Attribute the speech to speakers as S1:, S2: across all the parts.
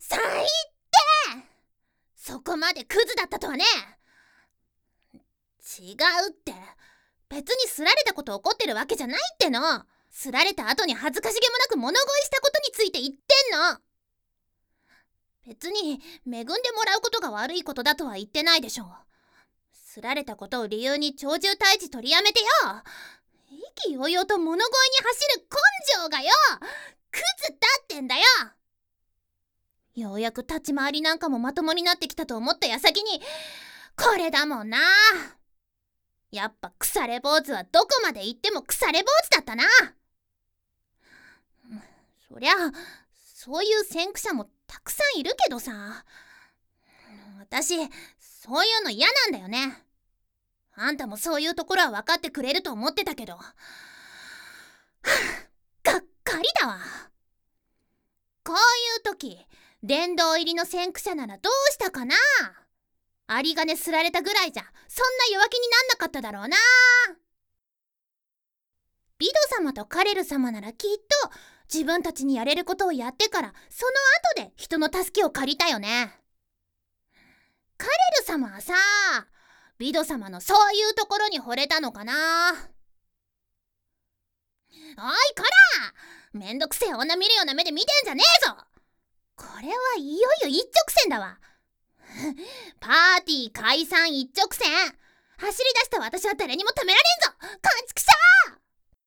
S1: 最低！そこまでクズだったとはね。違うって。別にすられたこと怒ってるわけじゃないっての。すられた後に恥ずかしげもなく物乞いしたことについて言ってんの。別に恵んでもらうことが悪いことだとは言ってないでしょ。すられたことを理由に鳥獣退治取りやめてよ。意気揚々と物乞いに走る根性がよ、クズだってんだよ。ようやく立ち回りなんかもまともになってきたと思った矢先にこれだもんな。やっぱ腐れ坊主はどこまで行っても腐れ坊主だったな。そりゃそういう先駆者もたくさんいるけどさ、私そういうの嫌なんだよね。あんたもそういうところは分かってくれると思ってたけど、がっかりだわ。こういう時殿堂入りの先駆者ならどうしたかな。有り金すられたぐらいじゃそんな弱気になんなかっただろうな。ビド様とカレル様ならきっと自分たちにやれることをやってからその後で人の助けを借りたよね。カレル様はさ、ビド様のそういうところに惚れたのかな。おいこら、めんどくせえ女見るような目で見てんじゃねえぞ。これはいよいよ一直線だわ。パーティー解散一直線。走り出した私は誰にも止められんぞ。こんちくしょ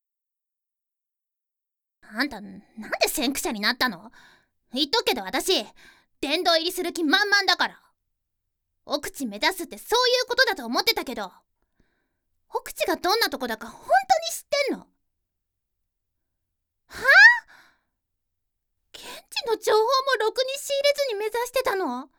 S1: う。あんたなんで先駆者になったの？言っとくけど私殿堂入りする気満々だから。奥地目指すってそういうことだと思ってたけど、奥地がどんなとこだか本当に知ってんの？はあ？現地の情報もろくに仕入れずに目指してたの？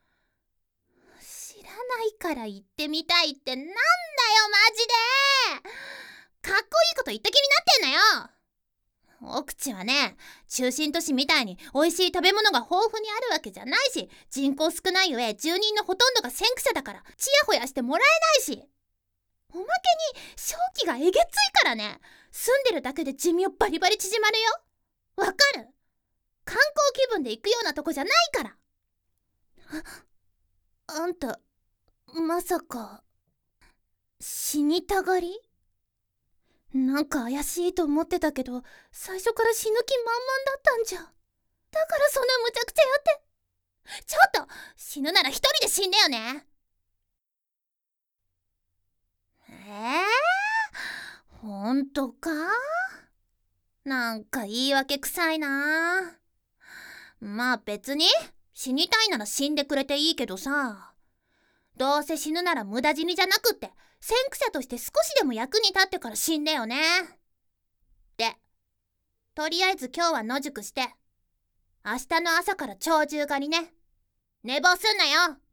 S1: 知らないから行ってみたいってなんだよマジで。かっこいいこと言った気になってんのよ。奥地はね、中心都市みたいに美味しい食べ物が豊富にあるわけじゃないし、人口少ない上住人のほとんどが先駆者だからちやほやしてもらえないし、おまけに正気がえげついからね、住んでるだけで寿命バリバリ縮まるよ。わかる？観光気分で行くようなとこじゃないから。あんたまさか死にたがり？なんか怪しいと思ってたけど、最初から死ぬ気満々だったんじゃ。だからそんな無茶苦茶やって。ちょっと死ぬなら一人で死んでよね。ほんとか？なんか言い訳くさいな。まあ別に死にたいなら死んでくれていいけどさ、どうせ死ぬなら無駄死にじゃなくって先駆者として少しでも役に立ってから死んでよね。で、とりあえず今日は野宿して、明日の朝から鳥獣狩りね。寝坊すんなよ。